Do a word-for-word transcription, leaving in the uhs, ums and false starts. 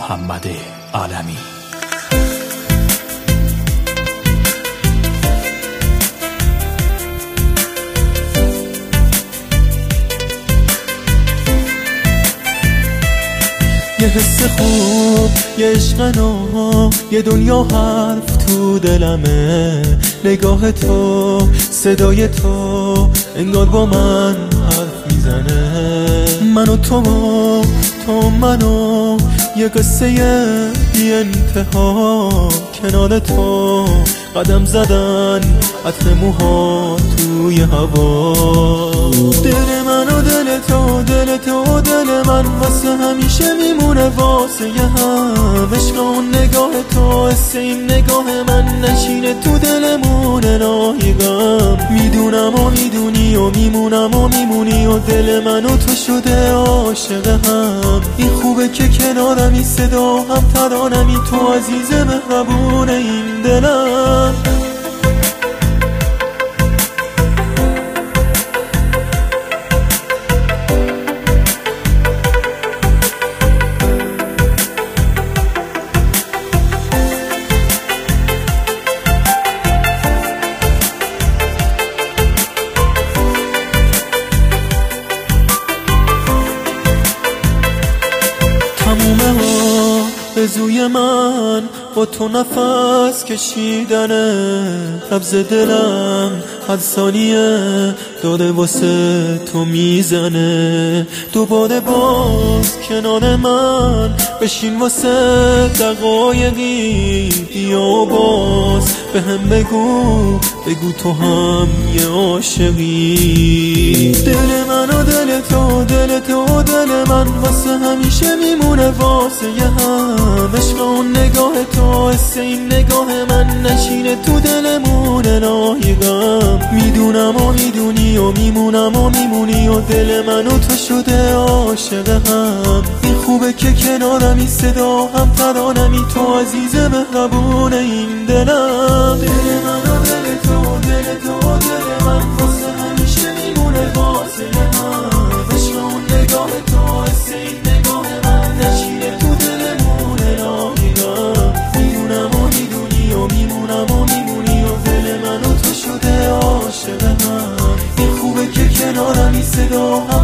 محمد عالمی. یه حس خوب، یه عشق نو، یه دنیا حرف تو دلمه. نگاه تو، صدای تو، انگار با من حرف میزنه. من و تو و تو منو، یه قصه بی انتها. کنار تو قدم زدن، عطر موها توی هوا. دل من و دل تو، دل تو و دل من، واسه همیشه میمونه واسه یه هم. عشق اون نگاه تو، حس این نگاه من، نشینه تو دلمونه راهی غم. میدونم و میدونی و میمونم و میمونی و دل من و تو شده عاشق هم. این خوبه که کنارمی، صدا هم ترانمی، تو عزیز مهربون این دلم. تمومه ها به زوی من، با تو نفس کشیدنه. قبض دلم هر ثانیه داره واسه تو میزنه. دوباره باز کنار من بشین واسه دقایقی. بیا باز به هم بگو، بگو تو هم یه عاشقی. دل من و دل تو، دل تو و دل من، واسه همیشه میمونه واسه یه هم. عشق اون نگاه تو، حس این نگاه من، نشینه تو دلمونه راهی غم. میدونم و میدونی و میمونم و میمونی و دل من و تو شده عاشق هم. این خوبه که کنارمی، صدا هم ترانمی، تو عزیز مهربون این دلم. دل من و دل تو، دل تو و دل من، واسه همیشه میمونه واسه هم. عشق اون نگاه تو، حس این نگاه من، نشینه تو دلمونه راهی غم. میدونم و میدونی و میمونم و میمونی و دل من و تو شده عاشق هم. این خوبه که کنارمی، صدا هم